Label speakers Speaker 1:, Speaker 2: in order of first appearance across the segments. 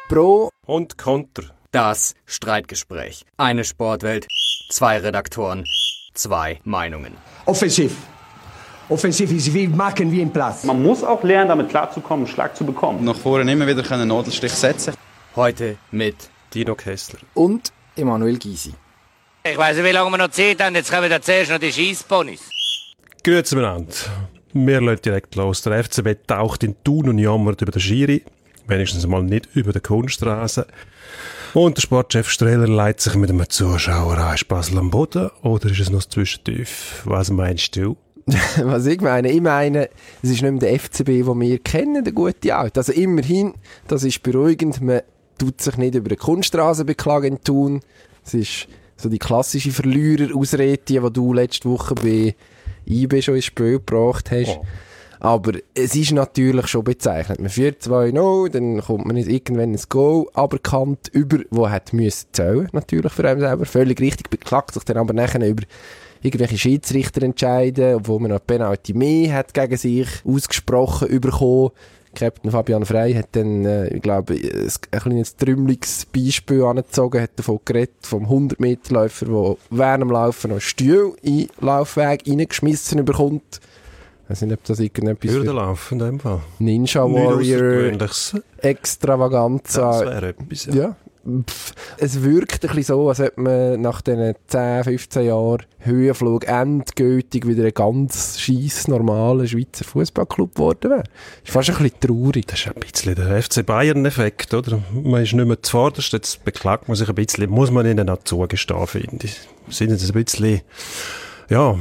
Speaker 1: Pro
Speaker 2: und Konter.
Speaker 3: Das Streitgespräch. Eine Sportwelt, 2 Redaktoren, 2 Meinungen.
Speaker 4: Offensiv. Offensiv ist wie machen wie im Platz.
Speaker 5: Man muss auch lernen, damit klarzukommen, einen Schlag zu bekommen.
Speaker 6: Nach vorne immer wieder einen Nadelstich setzen.
Speaker 3: Heute mit
Speaker 2: Dino Kessler
Speaker 1: und Emanuel Gysi.
Speaker 7: Ich weiss nicht, wie lange wir noch Zeit haben. Jetzt kommen da zuerst noch die Scheissponys.
Speaker 2: Grüezi miteinander. Wir lassen direkt los. Der FCB taucht in Thun und jammert über den Schiri. Wenigstens mal nicht über den Kunststraße. Und der Sportchef Strehler leitet sich mit einem Zuschauer an. Ist Basel am Boden oder ist es noch zwischentief? Was meinst du?
Speaker 1: Was ich meine, es ist nicht mehr der FCB, den wir kennen, der gute Alte. Also immerhin, das ist beruhigend, man tut sich nicht über eine Kunststraße beklagen in Thun. Es ist so die klassische Verlierer-Ausrede, die du letzte Woche bei IB schon ins Spiel gebracht hast. Oh. Aber es ist natürlich schon bezeichnet. Man führt 2-0, dann kommt man nicht irgendwann ein Goal aberkannt über, wo hat müssen zählen, natürlich für einen selber. Völlig richtig, beklagt sich dann aber nachher über irgendwelche Schiedsrichter entscheiden, obwohl man noch Penalty mehr hat gegen sich ausgesprochen bekommen. Captain Fabian Frey hat dann, ich glaube, ein kleines trümmeliges Beispiel angezogen, hat davon geredet, vom 100-Meter-Läufer, der während dem Laufen noch einen Stuhl in den Laufweg reingeschmissen bekommt. Ich weiß nicht, ob das irgendetwas
Speaker 2: Hürdenlauf in dem Fall.
Speaker 1: Ninja Warrior Extravaganza.
Speaker 2: Das wäre etwas, ja.
Speaker 1: Ja. Es wirkt ein bisschen so, als ob man nach diesen 10, 15 Jahren Höhenflug endgültig wieder ein ganz scheiss normaler Schweizer Fußballclub geworden wäre. Ist fast ein bisschen traurig.
Speaker 2: Das ist ein bisschen der FC Bayern-Effekt, oder? Man ist nicht mehr zuvorderst, jetzt beklagt man sich ein bisschen, muss man ihnen auch zugestehen, finde ich. Sind jetzt ein bisschen, ja,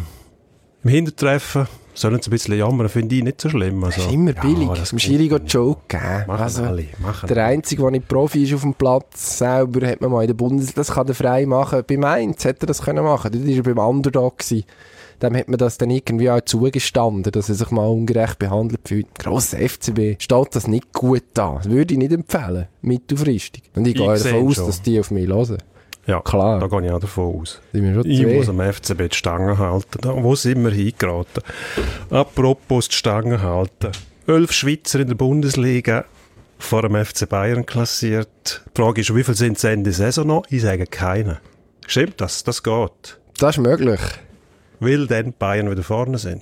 Speaker 2: im Hintertreffen. Sollen sie ein bisschen jammern, finde ich nicht so schlimm. Also,
Speaker 1: das ist immer billig. Dem Schiri geht Joke geben.
Speaker 2: Machen alle.
Speaker 1: Der Einzige, der nicht Profi ist auf dem Platz, selber hat man mal in der Bundesliga, das kann er frei machen. Bei Mainz hätte er das können machen. Dort war er beim Underdog gewesen. Dem hat man das dann irgendwie auch zugestanden, dass er sich mal ungerecht behandelt fühlt. Grosser FCB steht das nicht gut an. Das würde ich nicht empfehlen, mittelfristig. Und ich gehe davon aus, dass die auf mich hören.
Speaker 2: Ja, klar. Da gehe ich auch davon aus. Ich muss am FCB die Stange halten. Da, wo sind wir hingeraten? Apropos die Stange halten. 11 Schweizer in der Bundesliga vor dem FC Bayern klassiert. Die Frage ist, wie viel sind es Ende Saison noch? Ich sage keinen. Stimmt das? Das geht.
Speaker 1: Das ist möglich.
Speaker 2: Weil dann Bayern wieder vorne sind.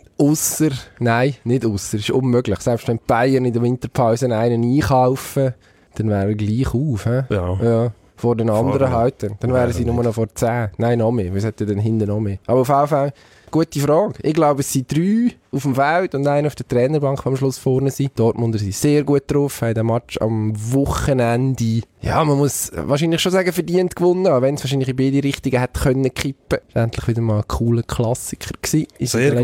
Speaker 1: Nein, nicht ausser. Das ist unmöglich. Selbst wenn Bayern in der Winterpause einen einkaufen, dann wäre er gleich auf. He? Ja. Vor den anderen halten. Dann wären sie nur noch vor 10. Nein, noch mehr. Wir sollten dann hinten noch mehr. Aber auf jeden Fall, gute Frage. Ich glaube, es sind 3 auf dem Feld und einer auf der Trainerbank, die am Schluss vorne sind. Die Dortmunder sind sehr gut drauf, haben den Match am Wochenende, ja, man muss wahrscheinlich schon sagen, verdient gewonnen, auch wenn es wahrscheinlich in beide Richtungen hätte können kippen. Das war endlich wieder mal ein cooler Klassiker gewesen.
Speaker 2: Sehr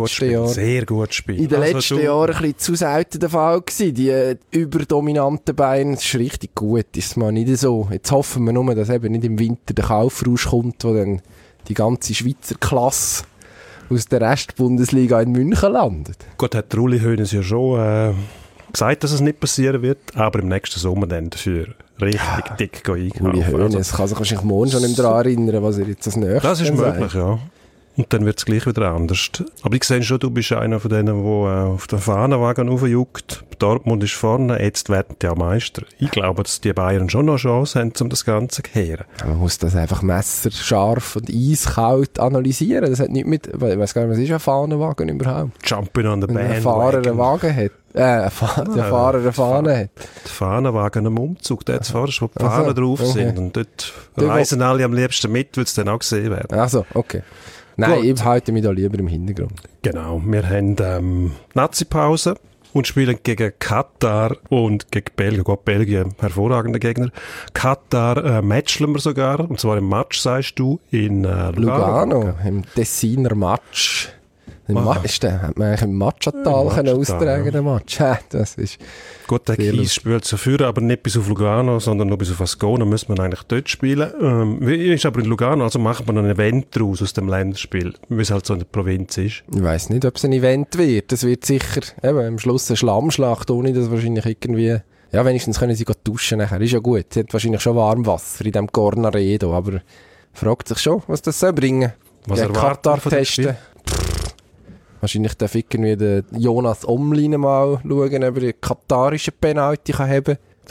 Speaker 2: gut Spiel.
Speaker 1: In den letzten Jahren ein bisschen zu selten der Fall gewesen. Die überdominanten Bayern, das ist richtig gut, ist mal nicht so. Jetzt hoffen wir nur, dass eben nicht im Winter der Kaufrausch kommt, wo dann die ganze Schweizer Klasse aus der Rest-Bundesliga in München landet.
Speaker 2: Gut, hat Uli Hoeneß ja schon gesagt, dass es nicht passieren wird, aber im nächsten Sommer dann dafür richtig dick einkaufen.
Speaker 1: Uli Hoeneß kann sich wahrscheinlich morgen schon nicht daran erinnern, was er jetzt als nächstes
Speaker 2: Das ist möglich, ja. Und dann wird es gleich wieder anders. Aber ich sehe schon, du bist einer von denen, der auf den Fahnenwagen raufjuckt. Dortmund ist vorne, jetzt werden die auch Meister. Ich glaube, dass die Bayern schon noch Chance haben, um das Ganze zu kehren.
Speaker 1: Man muss das einfach messerscharf und eiskalt analysieren. Das hat nicht mit, ich weiss gar nicht, was ist ein Fahnenwagen überhaupt?
Speaker 2: Jumping on the bandwagon.
Speaker 1: Wenn ein Fahrer einen Wagen hat. Der Fahrer eine Fahne hat.
Speaker 2: Der Fahnenwagen am Umzug, der jetzt vorne, wo die Fahnen drauf sind. Und dort reisen alle am liebsten mit, weil es dann auch gesehen werden.
Speaker 1: Also, okay. Nein, ich halte mich da lieber im Hintergrund.
Speaker 2: Genau, wir haben Nazi-Pause und spielen gegen Katar und gegen Belgien. Gott, Belgien, hervorragender Gegner. Katar matchen wir sogar, und zwar im Match, sagst du, in
Speaker 1: Lugano. Im Tessiner Match. Hat man eigentlich im Matchatal austragen, den Match. Das ist
Speaker 2: gut, der Kies spielt zu führen, aber nicht bis auf Lugano, sondern nur bis auf Ascona, müssen wir eigentlich dort spielen. Ist aber in Lugano, also machen wir noch ein Event daraus aus dem Länderspiel, wie es halt so in der Provinz ist.
Speaker 1: Ich weiss nicht, ob es ein Event wird. Das wird sicher am Schluss eine Schlammschlacht, ohne dass wahrscheinlich irgendwie... Ja, wenigstens können sie duschen nachher. Ist ja gut. Sie hat wahrscheinlich schon Warmwasser in diesem Cornaredo, aber fragt sich schon, was das soll bringen.
Speaker 2: Was erwartet man von dem Spiel?
Speaker 1: Wahrscheinlich darf irgendwie der Jonas Omlin mal schauen, ob er den katarischen Penalty haben kann.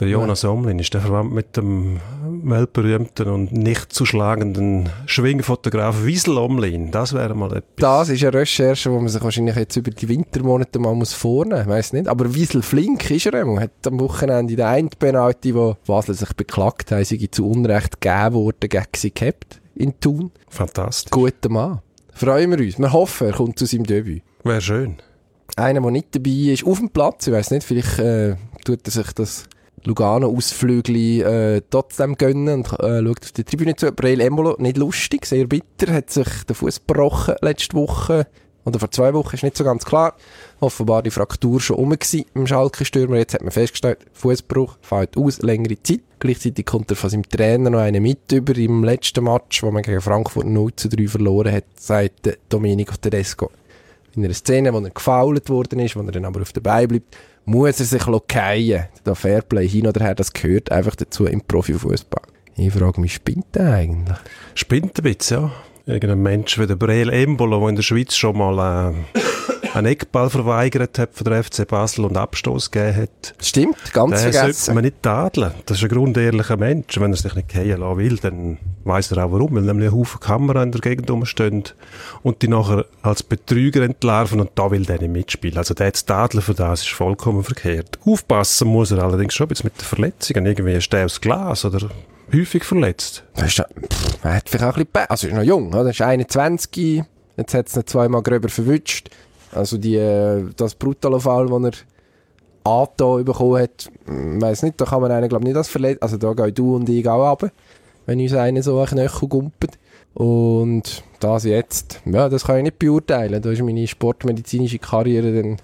Speaker 2: Der Jonas Omlin, ist der verwandt mit dem weltberühmten und nicht zu schlagenden Schwingfotograf Wiesel Omlin? Das wäre mal etwas.
Speaker 1: Das ist eine Recherche, die man sich wahrscheinlich jetzt über die Wintermonate mal vornehmen muss. Ich weiss nicht. Aber Wiesel Flink ist er. Man hat am Wochenende den einen Penalty, wo Basel sich beklagt haben, sei zu Unrecht gegeben worden, gegen sie gehabt in Thun.
Speaker 2: Fantastisch.
Speaker 1: Guter Mann. Freuen wir uns. Wir hoffen, er kommt zu seinem Debüt.
Speaker 2: Wäre schön.
Speaker 1: Einer, der nicht dabei ist, auf dem Platz. Ich weiss nicht, vielleicht tut er sich das Lugano-Ausflügli trotzdem gönnen und schaut auf die Tribüne zu. Breel Embolo, nicht lustig, sehr bitter, hat sich den Fuß gebrochen letzte Woche oder vor 2 Wochen, ist nicht so ganz klar. Offenbar die Fraktur schon rum gewesen im Schalke-Stürmer. Jetzt hat man festgestellt, Fußbruch fällt aus, längere Zeit. Gleichzeitig kommt er von seinem Trainer noch einen mit über im letzten Match, wo man gegen Frankfurt 0-3 verloren hat, sagt Domenico Tedesco. In einer Szene, wo er gefoult worden ist, wo er dann aber auf der Beine bleibt, muss er sich fallen. Da Fairplay hin oder her, das gehört einfach dazu im Profifußball. Ich frage mich, spinnt der eigentlich?
Speaker 2: Spinnt ein bisschen, ja. Irgendein Mensch wie der Breel Embolo, der in der Schweiz schon mal einen Eckball verweigert hat von der FC Basel und Abstoß gegeben hat.
Speaker 1: Stimmt, ganz vergessen.
Speaker 2: Den sollte man nicht tadeln. Das ist ein grundehrlicher Mensch. Wenn er sich nicht fallen lassen will, dann weiss er auch warum. Weil nämlich ein Haufen Kameras in der Gegend rumstehen und die nachher als Betrüger entlarven und da will der nicht mitspielen. Also der zu tadeln für das ist vollkommen verkehrt. Aufpassen muss er allerdings schon jetzt mit den Verletzungen. Irgendwie ist der aus Glas oder häufig verletzt.
Speaker 1: Er hat vielleicht auch ein bisschen also ist noch jung, oder? Er ist 21, jetzt hat es ihn 2-mal gröber verwünscht. Also das Brutalo-Fall, den er angetan bekommen hat, weiss nicht, da kann man einen, glaube ich, nicht als verletzt. Also da gehen du und ich auch runter, wenn uns einer so einen Knöchel gumpet. Und das jetzt, ja, das kann ich nicht beurteilen. Da ist meine sportmedizinische Karriere dann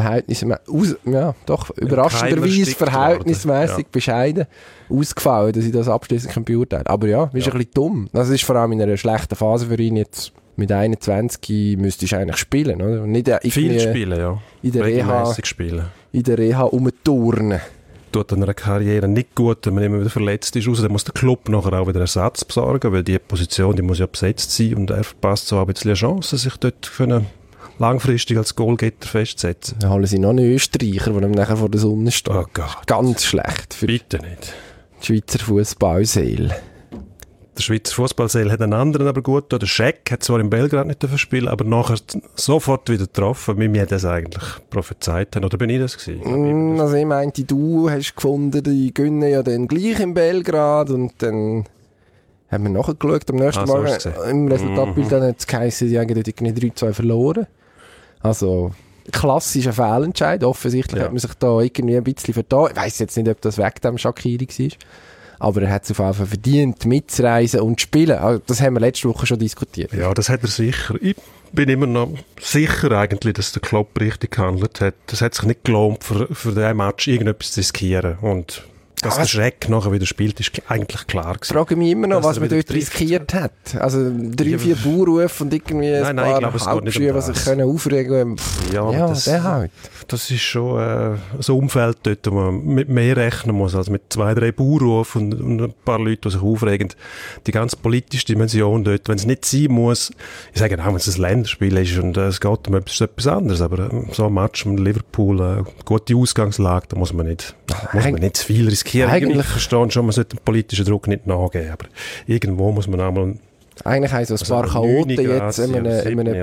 Speaker 1: überraschenderweise verhältnismäßig bescheiden ausgefallen, dass ich das abschließend beurteilen kann. Aber ja, ist ein bisschen dumm. Das ist vor allem in einer schlechten Phase für ihn jetzt. Mit 21 müsstest du eigentlich spielen, oder? Nicht
Speaker 2: viel spielen, ja.
Speaker 1: In der
Speaker 2: regelmäßig spielen.
Speaker 1: In der Reha rumturnen.
Speaker 2: Tut an einer Karriere nicht gut, wenn man immer wieder verletzt ist. Dann muss der Club nachher auch wieder Ersatz besorgen, weil die Position, die muss ja besetzt sein und er verpasst so ein bisschen eine Chance, sich dort langfristig als Goalgetter festsetzen.
Speaker 1: Dann holen sie noch einen Österreicher, der nachher vor der Sonne steht.
Speaker 2: Oh Gott.
Speaker 1: Ganz schlecht für
Speaker 2: Bitte nicht.
Speaker 1: Die Schweizer Fußballseele.
Speaker 2: Der Schweizer Fußballseele hat einen anderen aber gut. Der Scheck hat zwar in Belgrad nicht spielen, aber nachher sofort wieder getroffen, wie wir das eigentlich prophezeit haben. Oder bin ich das gewesen?
Speaker 1: Also ich meinte, du hast gefunden, die gönnen ja dann gleich in Belgrad und dann haben wir nachgeschaut am nächsten Morgen. Im Resultatbild dann hat es geheißen, die haben dort 3-2 verloren. Also klassischer Fehlentscheid. Offensichtlich hat man sich da irgendwie ein bisschen vertan. Ich weiss jetzt nicht, ob das wegen dem Shaqiri war. Aber er hat es auf jeden Fall verdient, mitzureisen und zu spielen. Also, das haben wir letzte Woche schon diskutiert.
Speaker 2: Ja, das hat er sicher. Ich bin immer noch sicher eigentlich, dass der Klopp richtig gehandelt hat. Das hat sich nicht gelohnt, für diesen Match irgendetwas zu riskieren. Und dass der Schreck nachher wieder spielt, ist eigentlich klar gewesen.
Speaker 1: Ich frage mich immer noch, was man dort riskiert hat. Also 3-4 Baurufe und irgendwie ein paar Hauptschüler, die sich aufregen können.
Speaker 2: Ja, der halt. Das ist schon so ein Umfeld dort, wo man mit mehr rechnen muss, als mit 2-3 Baurufen und ein paar Leuten, die sich aufregen. Die ganz politische Dimension dort, wenn es nicht sein muss, ich sage auch, wenn es ein Länderspiel ist und es geht um etwas anderes, aber so ein Match mit Liverpool, gute Ausgangslage, da muss man nicht zu viel riskieren. Eigentlich verstehen schon, man sollte dem politischen Druck nicht nachgeben, aber irgendwo muss man auch mal...
Speaker 1: Eigentlich haben so ein paar Chaoten jetzt in einem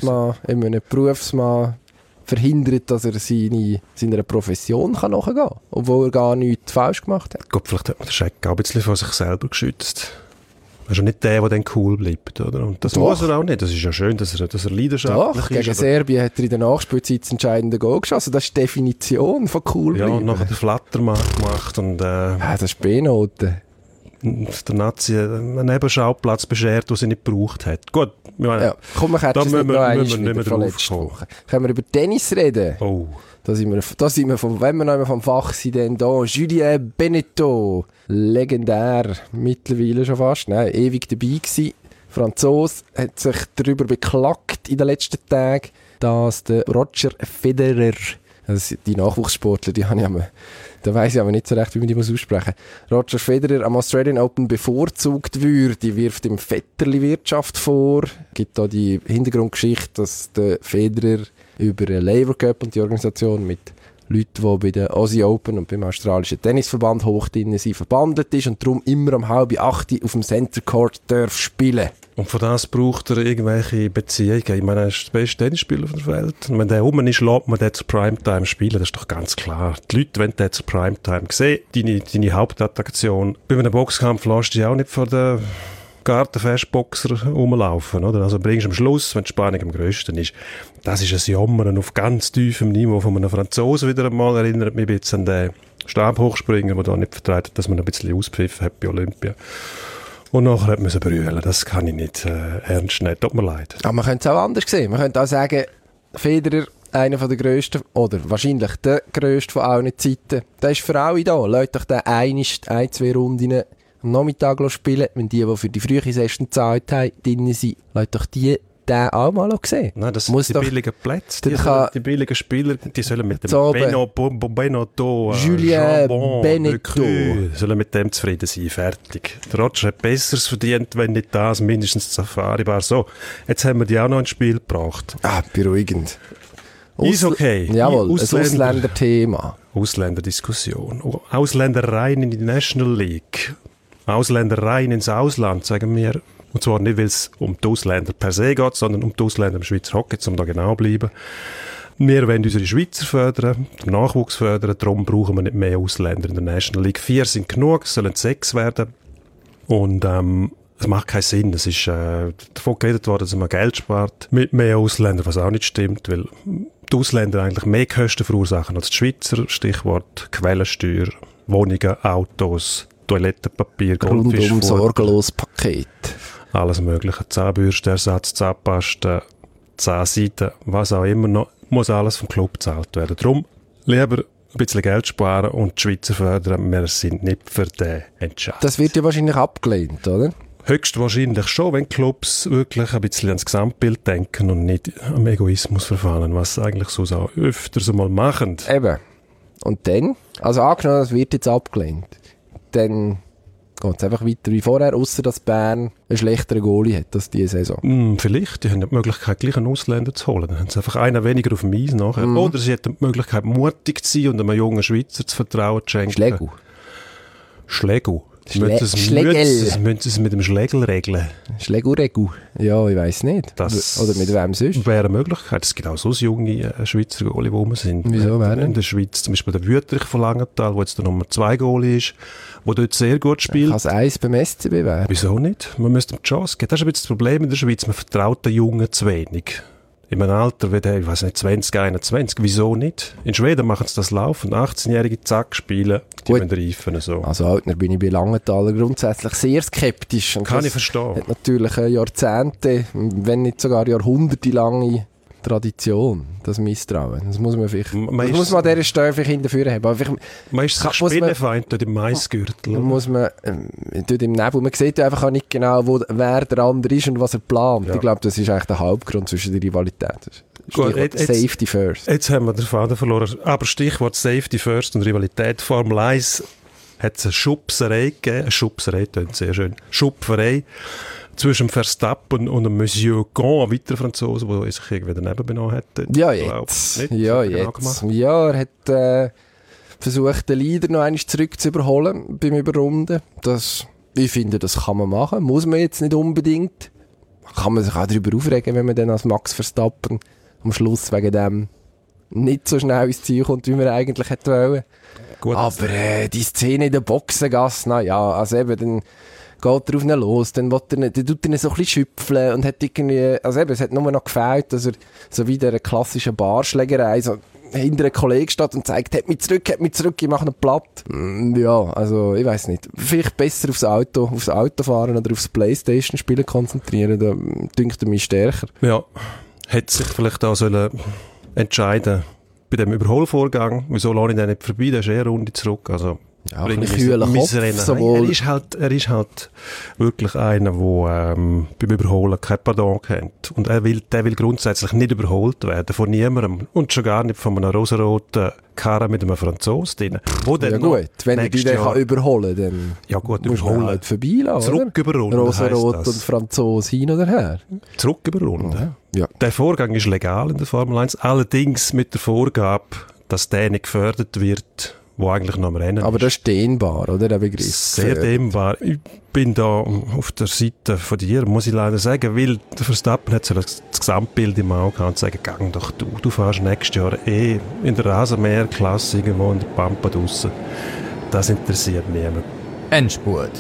Speaker 1: Berufsmann verhindert, dass er seiner Profession nachgehen kann, obwohl er gar nichts falsch gemacht hat.
Speaker 2: Gott, vielleicht hat man den Scheck auch ein bisschen von sich selber geschützt. Er ist ja nicht der dann cool bleibt, oder? Und das muss er auch nicht. Das ist ja schön, dass er leidenschaftlich ist.
Speaker 1: Gegen Serbien hat er in der Nachspielzeit das entscheidende Goal geschossen. Das ist die Definition von cool bleiben.
Speaker 2: Ja, und nachher den Flattermann gemacht und...
Speaker 1: das ist B-Note.
Speaker 2: Der Nazi einen Nebenschauplatz beschert, den sie nicht gebraucht hat. Gut,
Speaker 1: ja, komm, wir hätten es nicht noch einmal von letzter Woche. Können wir über Tennis reden?
Speaker 2: Oh.
Speaker 1: Da sind wir wenn wir noch einmal vom Fach sind, dann da Julien Benneteau, legendär, mittlerweile schon fast, ewig dabei gewesen. Franzose hat sich darüber beklagt in den letzten Tagen, dass der Roger Federer, also die Nachwuchssportler, da weiss ich aber nicht so recht, wie man die aussprechen muss. Roger Federer am Australian Open bevorzugt würde, wirft ihm Vetterli-Wirtschaft vor. Es gibt da die Hintergrundgeschichte, dass der Federer über den Labour Cup und die Organisation mit Leute, die bei der Aussie Open und beim australischen Tennisverband hoch drin sind, verbandelt ist und darum immer um 7:30 auf dem Center Court darf spielen.
Speaker 2: Und von das braucht er irgendwelche Beziehungen. Ich meine, er ist der beste Tennisspieler auf der Welt. Und wenn der rum ist, lässt man den zur Primetime spielen. Das ist doch ganz klar. Die Leute wollen den zur Primetime sehen. Deine Hauptattraktion. Bei einem Boxkampf lässt du dich auch nicht vor den Gartenfestboxer rumlaufen, oder? Also bringst du am Schluss, wenn die Spannung am grössten ist. Das ist ein Jammern auf ganz tiefem Niveau von einem Franzosen wieder einmal. Erinnert mich ein bisschen an den Stabhochspringer, der da nicht vertreibt, dass man ein bisschen auspfiffen hat bei Olympia. Und nachher musste man brüllen. Das kann ich nicht ernst nehmen. Tut mir leid.
Speaker 1: Aber man könnte es auch anders sehen. Man könnte auch sagen, Federer, einer der grössten, oder wahrscheinlich der grösste von allen Zeiten, der ist für alle da. Lasst doch den 1-2 Runden am Nachmittag spielen, wenn die für die frühe Session gezahlt haben, drin sind. Lasst doch den auch mal sehen.
Speaker 2: Nein, das sind die billigen Plätze. Die billigen Spieler, die sollen mit dem Benotto,
Speaker 1: Julien Benetto,
Speaker 2: sollen mit dem zufrieden sein. Fertig. Der Roger hat Besseres verdient, wenn nicht das, mindestens die Safari-Bar. So, jetzt haben wir die auch noch ins Spiel gebracht.
Speaker 1: Beruhigend.
Speaker 2: Ist okay.
Speaker 1: Jawohl, ein Ausländerthema.
Speaker 2: Ausländerdiskussion. Ausländereien in die National League. Ausländereien ins Ausland, sagen wir. Und zwar nicht, weil es um die Ausländer per se geht, sondern um die Ausländer im Schweizer Hockey, um da genau zu bleiben. Wir wollen unsere Schweizer fördern, den Nachwuchs fördern, darum brauchen wir nicht mehr Ausländer in der National League. 4 sind genug, es sollen 6 werden. Und es macht keinen Sinn. Es ist davon geredet worden, dass man Geld spart mit mehr Ausländern, was auch nicht stimmt, weil die Ausländer eigentlich mehr Kosten verursachen als die Schweizer. Stichwort Quellensteuer, Wohnungen, Autos, Toilettenpapier,
Speaker 1: Rundum sorglos Paket.
Speaker 2: Alles mögliche. Zahnbürstenersatz, Zahnpasta, Zahnseide, was auch immer noch, muss alles vom Club gezahlt werden. Darum lieber ein bisschen Geld sparen und die Schweizer fördern. Wir sind nicht für den Entscheid.
Speaker 1: Das wird ja wahrscheinlich abgelehnt, oder?
Speaker 2: Höchstwahrscheinlich schon, wenn Clubs wirklich ein bisschen ans Gesamtbild denken und nicht am Egoismus verfallen, was eigentlich so auch öfters einmal machen.
Speaker 1: Eben. Und dann? Also angenommen, das wird jetzt abgelehnt. Dann geht es einfach weiter wie vorher, ausser dass Bern einen schlechteren Goalie hat als diese Saison.
Speaker 2: Vielleicht, die haben die Möglichkeit, gleich einen Ausländer zu holen. Dann haben sie einfach einen weniger auf dem Eis nachher. Oder sie hätten die Möglichkeit, mutig zu sein und einem jungen Schweizer zu Vertrauen zu schenken. Schlegel. Müssen sie es mit dem Schlegel regeln?
Speaker 1: Schlegel. Ja, ich weiss nicht. Oder mit wem sonst?
Speaker 2: Wäre eine Möglichkeit. Es gibt auch so junge Schweizer Goalie, die rum sind.
Speaker 1: Wieso wäre
Speaker 2: in der Schweiz? Zum Beispiel der Wüterich von Langenthal, der jetzt der Nummer 2 Goalie ist, der dort sehr gut spielt.
Speaker 1: Kann es 1 beim SCB werden?
Speaker 2: Wieso nicht? Man müsste ihm die Chance geben. Das ist ein bisschen das Problem in der Schweiz. Man vertraut den Jungen zu wenig. In einem Alter wie der, ich weiss nicht, 20, 21. Wieso nicht? In Schweden machen sie das laufen. 18-Jährige zack spielen, die müssen reifen. So.
Speaker 1: Also Altner bin ich bei Langenthaler grundsätzlich sehr skeptisch. Und
Speaker 2: kann ich verstehen.
Speaker 1: Hat natürlich Jahrzehnte, wenn nicht sogar jahrhundertelange Tradition, das Misstrauen. Das muss man vielleicht, muss man an dieser Stelle vielleicht hinterführen haben. Aber
Speaker 2: man ist sich Spinnenfeind dort im Maisgürtel.
Speaker 1: Muss man, dort im Nebel, man sieht ja einfach auch nicht genau, wer der andere ist und was er plant. Ja. Ich glaube, das ist eigentlich der Hauptgrund zwischen der Rivalität.
Speaker 2: Gut,
Speaker 1: Safety first.
Speaker 2: Jetzt haben wir den Faden verloren. Aber Stichwort Safety first und Rivalität. Formel 1 hat es eine Schubserei gegeben. Eine Schubserei klingt sehr schön. Schupferei zwischen Verstappen und einem Monsieur Gon, ein weiterer Franzose, der sich irgendwie daneben benommen hat.
Speaker 1: Ja, jetzt. Ja, jetzt. Ja, er hat versucht, den Leader noch einmal zurück zu überholen beim Überrunden. Ich finde, das kann man machen. Muss man jetzt nicht unbedingt. Kann man sich auch darüber aufregen, wenn man dann als Max Verstappen am Schluss wegen dem nicht so schnell ins Ziel kommt, wie man eigentlich hätte wollen. Gut, aber die Szene in der Boxengasse, naja, also eben, dann geht er auf ihn los, dann tut er ihn so ein bisschen schüpfeln und hat irgendwie, also eben, es hat nur noch gefällt, dass er so wie der klassischen Barschlägerei so hinter einem Kollegen steht und sagt, hat mich zurück, ich mache ihn platt. Ja, also, ich weiss nicht. Vielleicht besser aufs Auto fahren oder aufs Playstation-Spielen konzentrieren, da dünkt er mich stärker.
Speaker 2: Ja, hätte sich vielleicht auch entscheiden bei dem Überholvorgang, wieso lasse ich den nicht vorbei, der ist eher eine Runde zurück, also
Speaker 1: ja, ein kühler Kopf.
Speaker 2: Er ist halt wirklich einer, der beim Überholen kein Pardon kennt. Und der will grundsätzlich nicht überholt werden von niemandem. Und schon gar nicht von einem rosaroten Karre mit einem Franzosen drin.
Speaker 1: Ja gut, wenn er dich dann überholen kann, dann
Speaker 2: ja gut,
Speaker 1: musst du halt vorbeilassen.
Speaker 2: Zurücküberrunden
Speaker 1: Rosarot und Franzose hin oder her.
Speaker 2: Zurücküberrunden.
Speaker 1: Ja.
Speaker 2: Der Vorgang ist legal in der Formel 1, allerdings mit der Vorgabe, dass der nicht gefördert wird, wo eigentlich noch am Rennen
Speaker 1: aber das ist dehnbar, oder, der Begriff?
Speaker 2: Sehr dehnbar. Ich bin da auf der Seite von dir, muss ich leider sagen, weil der Verstappen hat so das Gesamtbild im Auge gehabt und sagt, gang doch du fährst nächstes Jahr in der Rasenmäherklasse irgendwo in der Pampa draussen. Das interessiert niemand.
Speaker 3: Endspurt.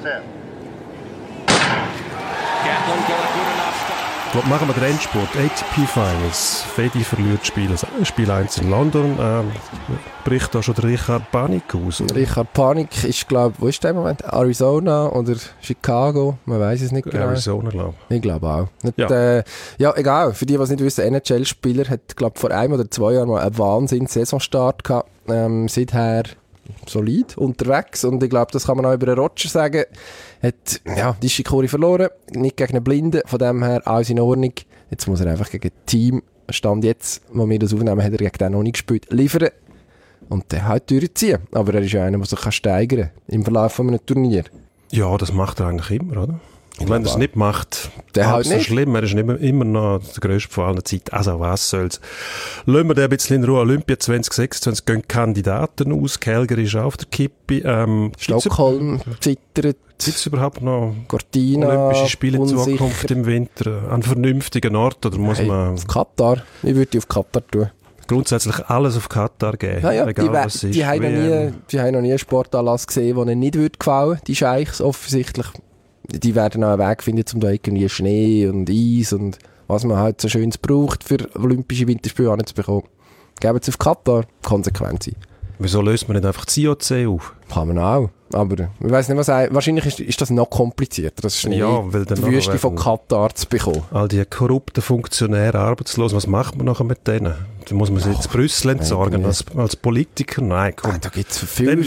Speaker 2: Machen wir den Endspurt. ATP Finals. Fedi verliert Spiel 1 in London. Bricht da schon der Richard Panik aus? Oder?
Speaker 1: Richard Panik ist, glaube ich, wo ist der im Moment? Arizona oder Chicago? Man weiß es nicht genau.
Speaker 2: Arizona, glaube ich.
Speaker 1: Ich glaube auch. Nicht, ja, egal. Für die, die es nicht wissen, NHL-Spieler hat, glaube ich, vor 1 oder 2 Jahren mal einen Wahnsinns-Saisonstart gehabt. Seither solid unterwegs. Und ich glaube, das kann man auch über den Roger sagen. Hat, die Schikori verloren. Nicht gegen einen Blinden. Von dem her alles in Ordnung. Jetzt muss er einfach gegen ein Team, Stand jetzt, wo wir das aufnehmen, hat er gegen den noch nicht gespielt, liefern. Und der halt durchziehen. Aber er ist ja einer, der sich steigern kann im Verlauf von einem Turnier.
Speaker 2: Ja, das macht er eigentlich immer, oder? Und wenn er es nicht macht,
Speaker 1: der halt
Speaker 2: so
Speaker 1: nicht.
Speaker 2: Schlimm. Er ist immer noch der grösste von allen Zeiten. Also was soll's. Lassen wir den ein bisschen in Ruhe. Olympia 2026 gehen Kandidaten aus. Calgary ist auch auf der Kippe.
Speaker 1: Stockholm zittert.
Speaker 2: Gibt es überhaupt noch
Speaker 1: Cortina,
Speaker 2: Olympische Spiele in
Speaker 1: unsicher.
Speaker 2: Zukunft im Winter? An vernünftigen Ort? Oder muss man
Speaker 1: auf Katar. Ich würde die auf Katar tun.
Speaker 2: Grundsätzlich alles auf Katar geben?
Speaker 1: Ja,
Speaker 2: egal was ist.
Speaker 1: Die haben noch nie einen Sportanlass gesehen, der ihnen nicht gefallen würde, die Scheichs offensichtlich. Die werden auch einen Weg finden, um da irgendwie Schnee und Eis und was man halt so Schönes braucht, für Olympische Winterspiele zu bekommen. Geben sie auf Katar, konsequent sein.
Speaker 2: Wieso löst man nicht einfach das IOC auf?
Speaker 1: Kann man auch. Aber ich weiss nicht, wahrscheinlich ist das noch komplizierter, das Schnee,
Speaker 2: weil dann
Speaker 1: die Wüste von Katar zu bekommen.
Speaker 2: All die korrupten Funktionäre, arbeitslos, was macht man nachher mit denen? Da muss man sich jetzt Brüssel entsorgen als Politiker? Nein, komm.
Speaker 1: Da gibt es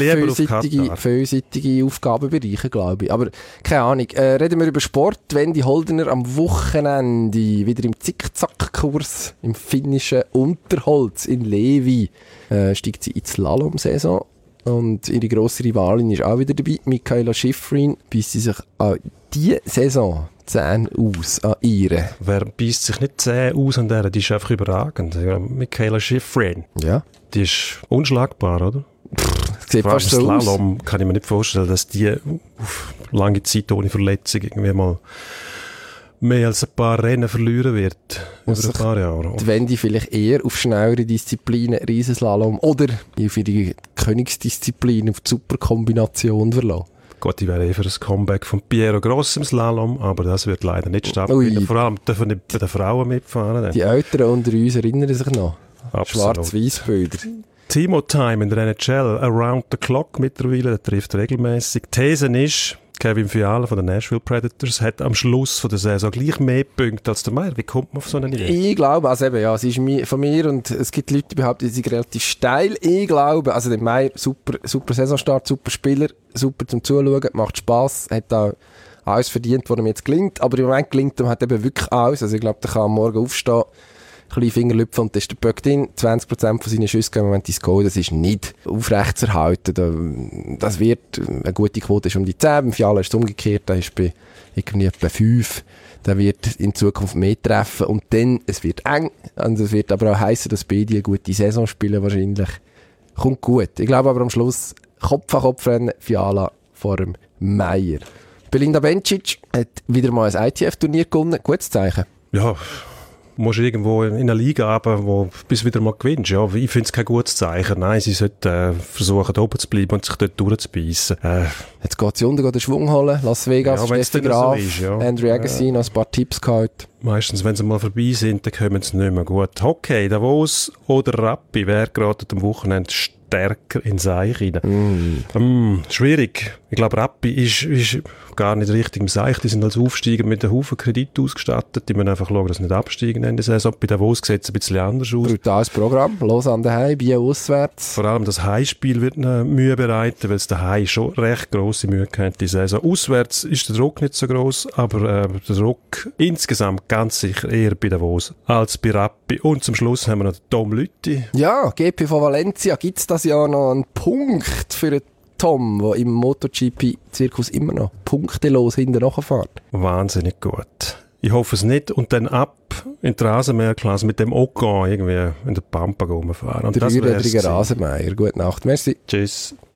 Speaker 1: vielseitige Aufgabenbereiche, glaube ich. Aber keine Ahnung. Reden wir über Sport. Wendy Holdener am Wochenende wieder im Zickzackkurs im finnischen Unterholz in Levi. Steigt sie in die Slalom-Saison. Und ihre grosse Rivalin ist auch wieder dabei, Mikaela Shiffrin, beißt sie sich an diese Saison 10 aus, an ihre.
Speaker 2: Wer beißt sich nicht 10 aus an der? Die ist einfach überragend. Mikaela Shiffrin.
Speaker 1: Ja.
Speaker 2: Die ist unschlagbar, oder?
Speaker 1: Sieht fast so aus.
Speaker 2: Slalom kann ich mir nicht vorstellen, dass die auf lange Zeit ohne Verletzung irgendwie mal mehr als ein paar Rennen verlieren wird. Über ein paar Jahre.
Speaker 1: Die Wendy vielleicht eher auf schnellere Disziplinen, Riesenslalom oder auf ihre Königsdisziplin, auf die Superkombination verlassen.
Speaker 2: Gut, ich wäre für das Comeback von Piero Gross im Slalom, aber das wird leider nicht stattfinden. Vor allem dürfen nicht bei den Frauen mitfahren. Dann.
Speaker 1: Die Älteren unter uns erinnern sich noch. Schwarz-Weiß-Bilder.
Speaker 2: Timo Time in der NHL, around the clock mittlerweile, der trifft regelmäßig. Die These ist, Kevin Fiala von den Nashville Predators hat am Schluss von der Saison gleich mehr Punkte als der Meier. Wie kommt man auf so eine Idee?
Speaker 1: Ich glaube, also eben, ja, es ist von mir und es gibt Leute, die behaupten, sie sind relativ steil. Ich glaube, also der Meier, super Saisonstart, super Spieler, super zum Zuschauen, macht Spass, hat da alles verdient, was ihm jetzt gelingt. Aber im Moment gelingt ihm halt eben wirklich alles. Also ich glaube, der kann am Morgen aufstehen, ein bisschen Finger lüpfen und dann ist der Böck drin. 20% von seinen Schüssen gehen im Moment ins Goal. Das ist nicht aufrechtzuerhalten. Das wird, eine gute Quote ist um die 10. Beim Fiala ist es umgekehrt. Da ist bei irgendwie etwa 5. Der wird in Zukunft mehr treffen. Und dann, es wird eng. Und es wird aber auch heissen, dass beide eine gute Saison spielen wahrscheinlich. Kommt gut. Ich glaube aber am Schluss Kopf an Kopf rennen, Fiala vor dem Meier. Belinda Bencic hat wieder mal ein ITF-Turnier gewonnen. Gutes Zeichen.
Speaker 2: Ja. Du musst irgendwo in eine Liga haben, wo bis wieder mal gewinnst. Ja, ich finde es kein gutes Zeichen. Nein, sie sollten versuchen, da oben zu bleiben und sich dort durchzubeissen.
Speaker 1: Jetzt geht sie unten den Schwung holen. Las Vegas,
Speaker 2: ja,
Speaker 1: Steffi Graf,
Speaker 2: so ist, ja.
Speaker 1: Andrew Agassi, noch ein paar Tipps gehabt.
Speaker 2: Meistens, wenn sie mal vorbei sind, dann kommen sie nicht mehr gut. Hockey, Davos oder Rappi, wer gerade am Wochenende stärker in Seich rein? Schwierig. Ich glaube, Rappi ist gar nicht richtig im Seich. Die sind als Aufsteiger mit einem Haufen Kredit ausgestattet. Die müssen einfach schauen, dass sie nicht absteigen in der Saison. Bei Davos sieht es ein bisschen anders aus.
Speaker 1: Brutales Programm. Lausanne daheim, Biel auswärts.
Speaker 2: Vor allem das Heimspiel wird eine Mühe bereiten, weil es daheim schon recht grosse Mühe hat, die Saison. Auswärts ist der Druck nicht so gross, aber der Druck insgesamt ganz sicher eher bei Davos als bei Rappi. Und zum Schluss haben wir noch Tom Lüthi.
Speaker 1: Ja, GP von Valencia. Gibt es das Jahr noch einen Punkt für den Tom, der im MotoGP-Zirkus immer noch punktelos hinten nachfährt?
Speaker 2: Wahnsinnig gut. Ich hoffe es nicht. Und dann ab in die Rasenmäherklasse mit dem Okan irgendwie in der Pampa rumfahren.
Speaker 1: Der 3-rädrige Rasenmäher. Gute Nacht. Merci.
Speaker 2: Tschüss.